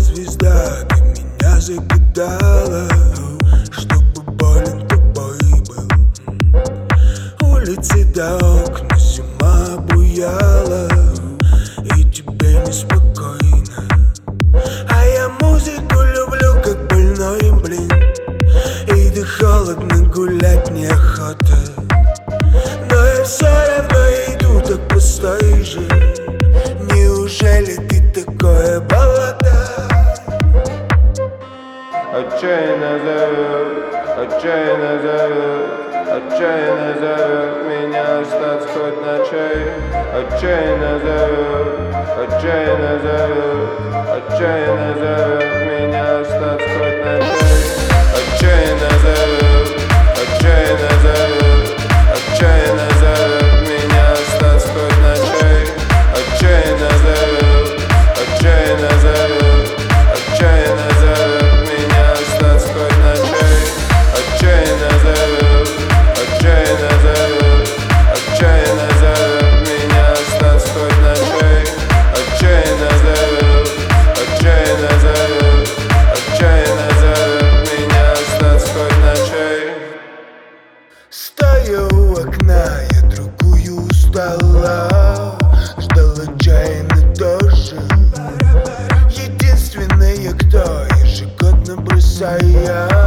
звезда, ты меня закидала, чтобы болен тобой был. Улицы до окна, зима обуяла, и тебе неспокойно. А я музыку люблю, как больной, блин. И да холодно, гулять неохота, но я все равно иду, так постой же. Неужели ты такое болото? Отчаянно зовет, отчаянно зовет, отчаянно зовет меня остаться хоть на чай. Отчаянно зовет, отчаянно зовет, отчаянно зовет меня остаться хоть на чай. Отчаянно зовет, отчаянно зовет, отчаянно зовет меня остаться хоть на чай. Отчаянно зовет, отчаянно зовет, отчаянно зовет меня остаться хоть на чай. Отчаянно зовет, отчаянно зовет, отчаянно зовет меня остаться хоть на чай. Отчаянно зовет, отчаянно зовет, отчаянно зовет меня остаться хоть на чай. Стоя у окна, я другую устала, ждал отчаянно тоже. Единственная, кто ежегодно бросая